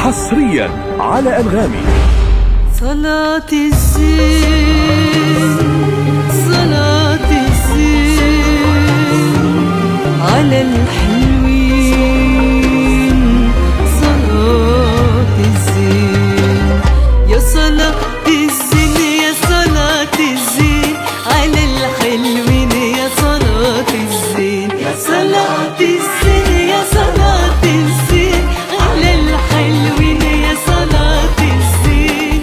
حصريا على أنغامي. صلاة الزين صلاة الزين على الحلوين، صلاة الزين يا صلاة الزين يا صلاة الزين على الحلوين، يا صلاة الزين يا صلاة الزين يا صلاة الزين على الحلوين، يا صلاة الزين.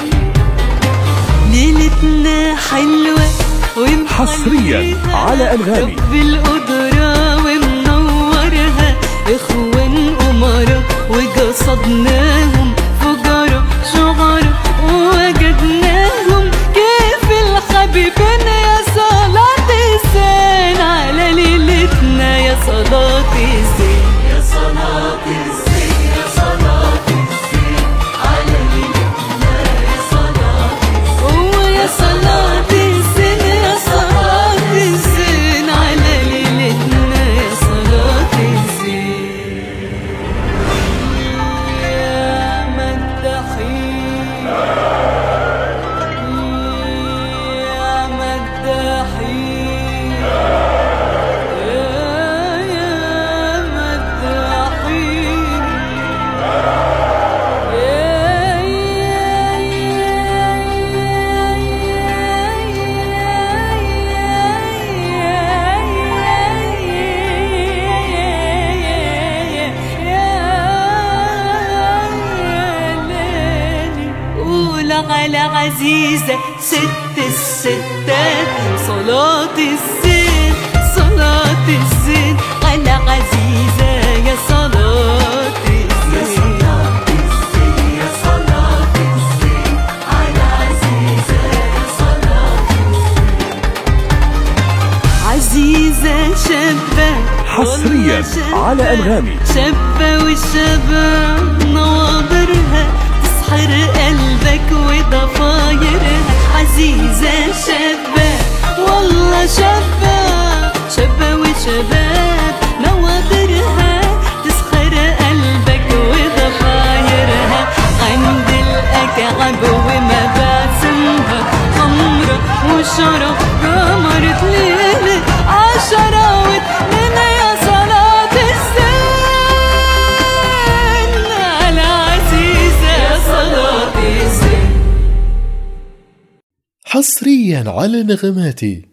ليلتنا حلوة حصريا على أنغامي. رب القدرة ومنورها، إخوان أمراء وقصدناهم فجراء شعراء ووجدناهم كيف الحبيبين، يا صلاة الزين على ليلتنا، يا صلاة الزين يا صلاة الزين يا صلاة الزين على ليلتنا، يا صلاة الزين يا صلاة الزين يا صلاة الزين على ليلتنا، يا صلاة الزين. يا مداحين يا مداحين يا مداحين قول على عزيزة ست الستات، صلاة الزين صلاة الزين على عزيزة، يا صلاة الزين يا صلاة الزين على عزيزة، يا صلاة الزين. عزيزة شابة حصريا على أنغامي. شابة والشباب نواظرها تسحر قلبك وضفايرها، عزيزة شابة والله شابة، شابة وشباب نواظرها تسحر قلبك وضفايرها، عند الأكعب ومباسمها خمرة وشرف قمرت ليلة عشرة واتنين، يا صلاة الزين على عزيزة، يا صلاة الزين. حصريا على نغماتي.